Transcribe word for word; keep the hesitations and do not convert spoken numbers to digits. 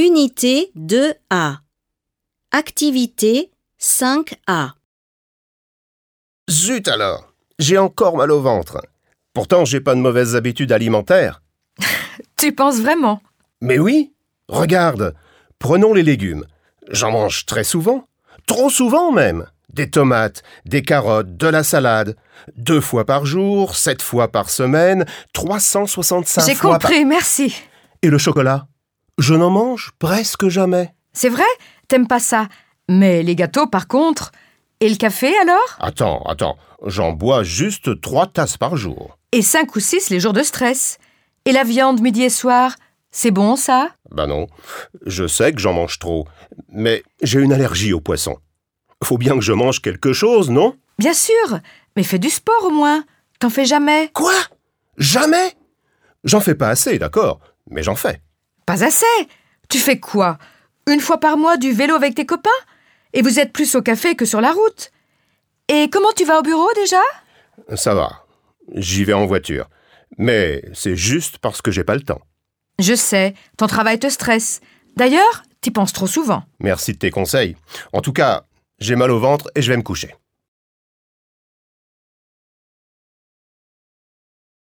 Unité deux A. Activité cinq A. Zut alors, j'ai encore mal au ventre. Pourtant, j'ai pas de mauvaises habitudes alimentaires. Tu penses vraiment? Mais oui, regarde, prenons les légumes. J'en mange très souvent, trop souvent même. Des tomates, des carottes, de la salade. Deux fois par jour, sept fois par semaine, trois cent soixante-cinq J'ai fois compris, par... merci. Et le chocolat? Je n'en mange presque jamais. C'est vrai? T'aimes pas ça? Mais les gâteaux, par contre. Et le café, alors? Attends, attends, j'en bois juste trois tasses par jour. Et cinq ou six les jours de stress. Et la viande midi et soir, c'est bon, ça? Ben non, je sais que j'en mange trop, mais j'ai une allergie aux poissons. Faut bien que je mange quelque chose, non? Bien sûr, mais fais du sport au moins. T'en fais jamais? Quoi? Jamais? J'en fais pas assez, d'accord, mais j'en fais. Pas assez. Tu fais quoi? Une fois par mois du vélo avec tes copains? Et vous êtes plus au café que sur la route. Et comment tu vas au bureau déjà? Ça va, j'y vais en voiture. Mais c'est juste parce que j'ai pas le temps. Je sais, ton travail te stresse. D'ailleurs, t'y penses trop souvent. Merci de tes conseils. En tout cas, j'ai mal au ventre et je vais me coucher.